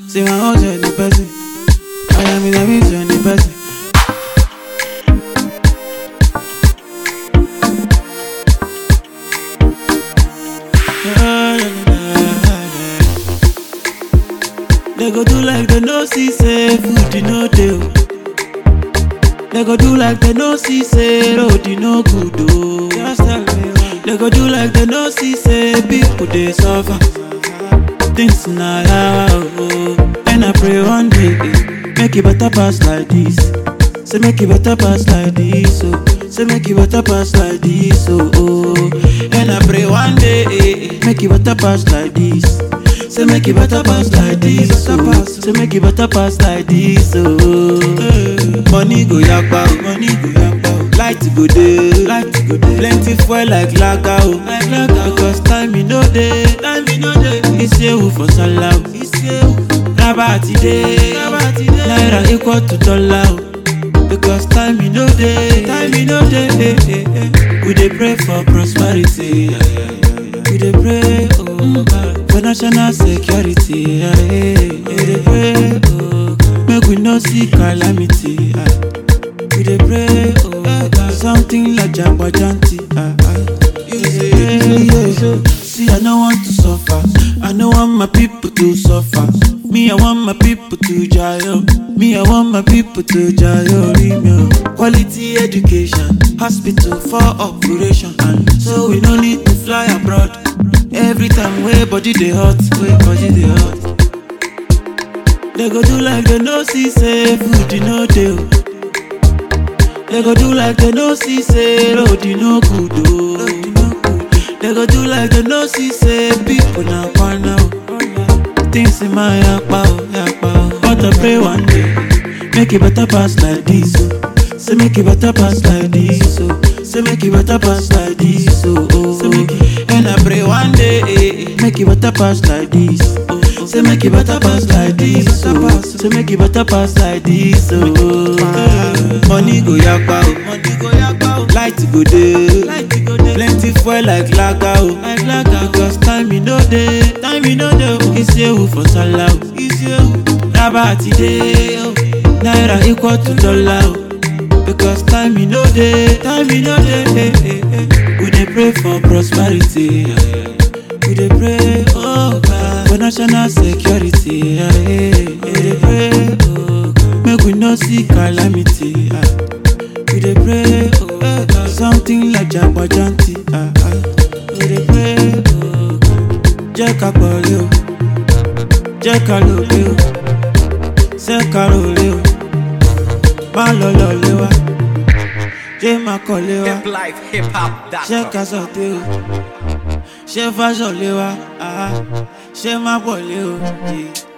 See my own journey person. I am in a journey person. They go do like they no see say food you no dey. They go do like they no see say road you no good oh. Just tell me why. They go do like they no see say people they suffer. Things na yawa oh. And I pray one day make it better pass like this. Say make it better pass like this oh. Say make it better pass like this oh. And I pray one day make it better pass like this. Say make it better pass like this oh. Say make it better pass like this oh. Money go yakpa oh. Money go yakpa oh. Light go dey. Light go dey. Plenty fuel like lager oh. Like lager. Because time e no dey. Time e no dey. Isewu for sallah oh. Isewu. Rabati dey. Rabati dey. Naira equal to dollar oh. Because time e no dey. Time e no dey. We dey pray for prosperity. We dey pray oh God for national security. We dey pray oh God make we no see calamity. We dey pray oh God something like Jagbajanti. See I no want to suffer. I no want my people to suffer. Me I want my people to jail. Me I want my people to jail. Quality education, hospital for operation, and so we no need to fly abroad. Every time way body dey hot, way body dey hot. They go do like they no see say food you no dey. They go do like they no see say road you no good oh. They go do like they no see say people na kwana oh. Things in my yakpa oh, yakpa oh. But I pray one day make it better pass like this oh. Say make it better pass like this oh. Say make it better pass like this oh. And I pray one day make it better pass like this oh. Say make it better pass like this oh. Say make it better pass like this oh. Money go yakpa oh. Money go yakpa oh. Light go dey. Light go dey. Plenty fuel like lager oh. Like lager. Because time e no dey. Time e no dey oh. Isewu for sallah oh. Isewu. Rabati dey oh. Naira equal to dollar oh. Because time e no dey. Time e no dey. We dey pray for prosperity. We dey pray oh God for national security. We dey pray oh God make we no see calamity. We dey pray oh God something like Jagbajanti. We dey pray oh God jẹ́ ká pọ̀lẹ́ o, jẹ́ ká lòlẹ́ o, ṣé ká rọ̀lẹ́ o, má lọ lọ́lẹ́ wa, jẹ́ má kọ́lé wa, ṣé ká sọ̀tẹ́ o, ṣé fáṣọ̀lẹ́ wa, ṣé má pọ̀lẹ́ o.